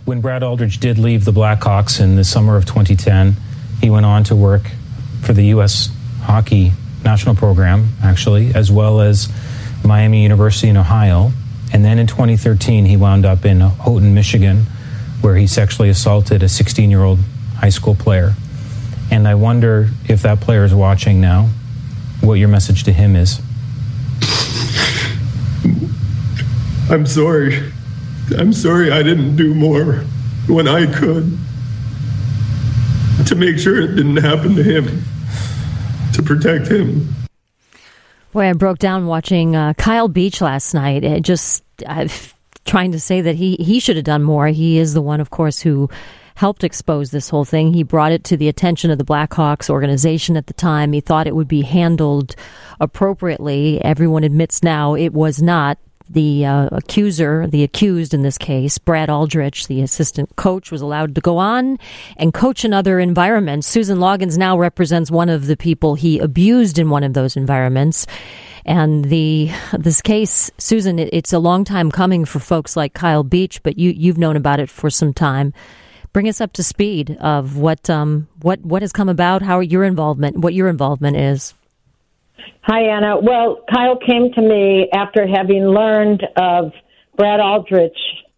When Brad Aldrich did leave the Blackhawks in the summer of 2010, he went on to work for the U.S. Hockey National Program, actually, as well as Miami University in Ohio. And then in 2013, he wound up in Houghton, Michigan, where he sexually assaulted a 16-year-old high school player. And I wonder if that player is watching now, what your message to him is. I'm sorry. I'm sorry I didn't do more when I could to make sure it didn't happen to him, to protect him. Boy, I broke down watching Kyle Beach last night. Trying to say that he should have done more. He is the one, of course, who helped expose this whole thing. He brought it to the attention of the Blackhawks organization at the time. He thought it would be handled appropriately. Everyone admits now it was not. The accused in this case, Brad Aldrich, the assistant coach, was allowed to go on and coach in other environments. Susan Loggins now represents one of the people he abused in one of those environments. And this case, Susan, it's a long time coming for folks like Kyle Beach, but you've known about it for some time. Bring us up to speed of what has come about, what your involvement is. Hi, Anna. Well, Kyle came to me after having learned of Brad Aldrich,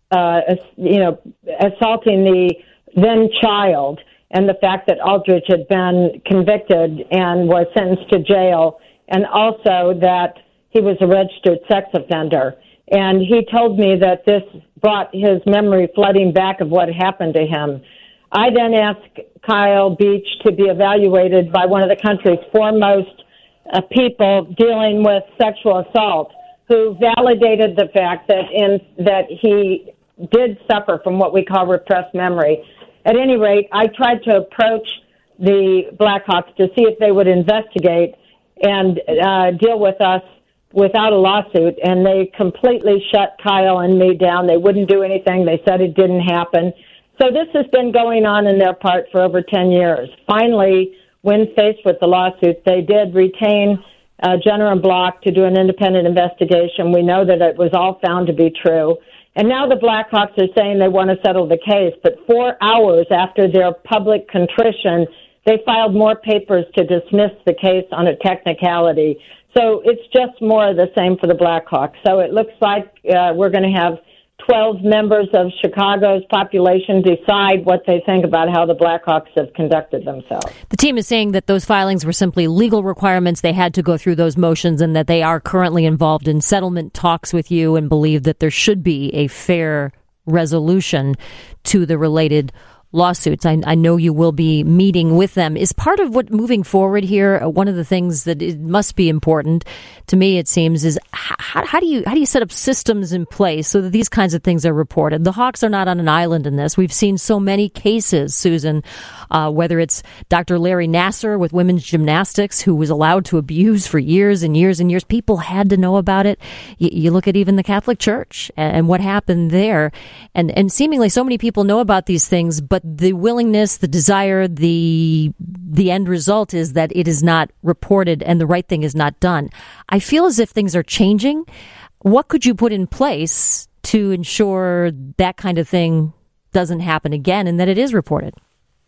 assaulting the then child, and the fact that Aldrich had been convicted and was sentenced to jail, and also that he was a registered sex offender. And he told me that this brought his memory flooding back of what happened to him. I then asked Kyle Beach to be evaluated by one of the country's foremost people dealing with sexual assault, who validated the fact that he did suffer from what we call repressed memory. At any rate, I tried to approach the Blackhawks to see if they would investigate and deal with us without a lawsuit, and they completely shut Kyle and me down. They wouldn't do anything. They said it didn't happen. So this has been going on in their part for over 10 years. Finally, when faced with the lawsuit, they did retain Jenner & Block to do an independent investigation. We know that it was all found to be true. And now the Blackhawks are saying they want to settle the case, but 4 hours after their public contrition, they filed more papers to dismiss the case on a technicality. So it's just more of the same for the Blackhawks. So it looks like we're going to have 12 members of Chicago's population decide what they think about how the Blackhawks have conducted themselves. The team is saying that those filings were simply legal requirements. They had to go through those motions, and that they are currently involved in settlement talks with you and believe that there should be a fair resolution to the related lawsuits. I know you will be meeting with them. Is part of what moving forward here, one of the things that it must be important to me, it seems, is how do you set up systems in place so that these kinds of things are reported? The Hawks are not on an island in this. We've seen so many cases, Susan, whether it's Dr. Larry Nassar with women's gymnastics, who was allowed to abuse for years and years and years. People had to know about it. You look at even the Catholic Church and what happened there. And seemingly so many people know about these things, but the willingness, the desire, the end result is that it is not reported and the right thing is not done. I feel as if things are changing. What could you put in place to ensure that kind of thing doesn't happen again and that it is reported?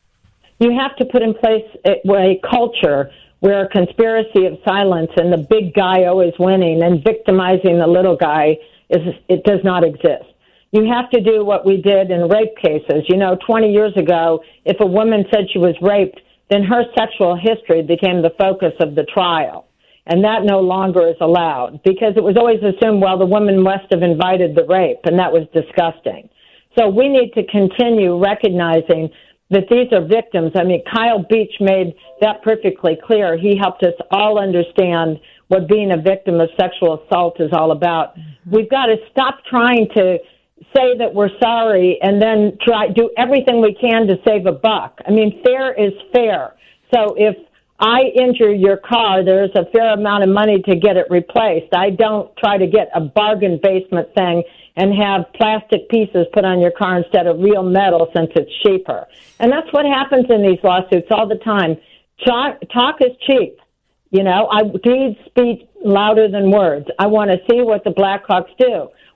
You have to put in place a culture where a conspiracy of silence and the big guy always winning and victimizing the little guy it does not exist. You have to do what we did in rape cases. 20 years ago, if a woman said she was raped, then her sexual history became the focus of the trial. And that no longer is allowed because it was always assumed, well, the woman must have invited the rape, and that was disgusting. So we need to continue recognizing that these are victims. I mean, Kyle Beach made that perfectly clear. He helped us all understand what being a victim of sexual assault is all about. Mm-hmm. We've got to stop trying to say that we're sorry and then do everything we can to save a buck. I mean, fair is fair. So if I injure your car, there's a fair amount of money to get it replaced. I don't try to get a bargain basement thing and have plastic pieces put on your car instead of real metal since it's cheaper. And that's what happens in these lawsuits all the time. Talk is cheap. Deeds speak louder than words. I want to see what the Blackhawks do.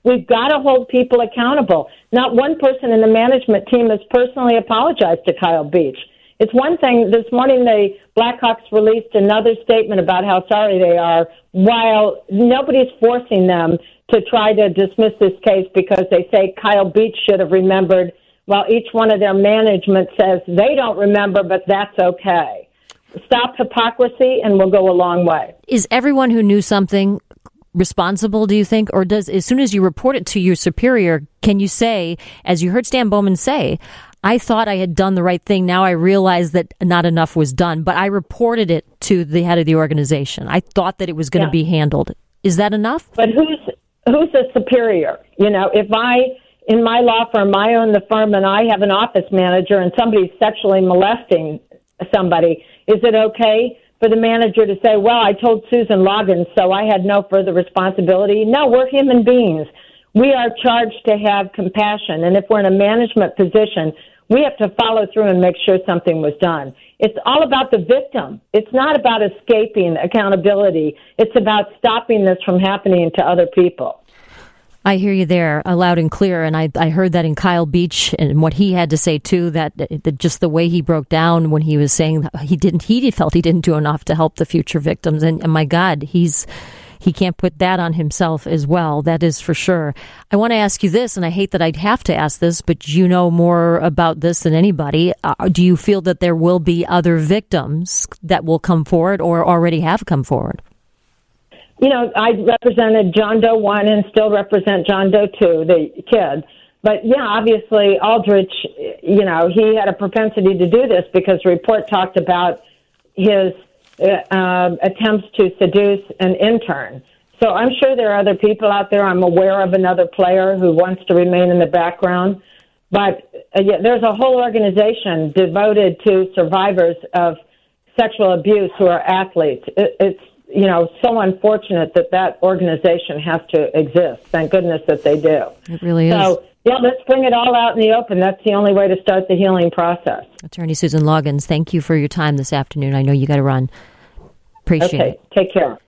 We've got to hold people accountable. Not one person in the management team has personally apologized to Kyle Beach. It's one thing, this morning the Blackhawks released another statement about how sorry they are, while nobody's forcing them to try to dismiss this case because they say Kyle Beach should have remembered, while each one of their management says they don't remember, but that's okay. Stop hypocrisy and we'll go a long way. Is everyone who knew something responsible, do you think? Or does, as soon as you report it to your superior, can you say, as you heard Stan Bowman say, I thought I had done the right thing. Now I realize that not enough was done, but I reported it to the head of the organization. I thought that it was going to be handled. Is that enough? But who's the superior? You know, if in my law firm, I own the firm and I have an office manager and somebody's sexually molesting somebody, is it okay for the manager to say, well, I told Susan Loggins, so I had no further responsibility? No, we're human beings. We are charged to have compassion. And if we're in a management position, we have to follow through and make sure something was done. It's all about the victim. It's not about escaping accountability. It's about stopping this from happening to other people. I hear you there, loud and clear, and I heard that in Kyle Beach and what he had to say too. That just the way he broke down when he was saying that he felt he didn't do enough to help the future victims, and my God, he can't put that on himself as well. That is for sure. I want to ask you this, and I hate that I'd have to ask this, but you know more about this than anybody. Do you feel that there will be other victims that will come forward or already have come forward? You know, I represented John Doe 1 and still represent John Doe 2, the kid. But, yeah, obviously Aldrich, you know, he had a propensity to do this because the report talked about his attempts to seduce an intern. So I'm sure there are other people out there. I'm aware of another player who wants to remain in the background. But there's a whole organization devoted to survivors of sexual abuse who are athletes. It's, you know, so unfortunate that organization has to exist. Thank goodness that they do. It really is. So, yeah, let's bring it all out in the open. That's the only way to start the healing process. Attorney Susan Loggins, thank you for your time this afternoon. I know you got to run. Appreciate it. Okay, take care.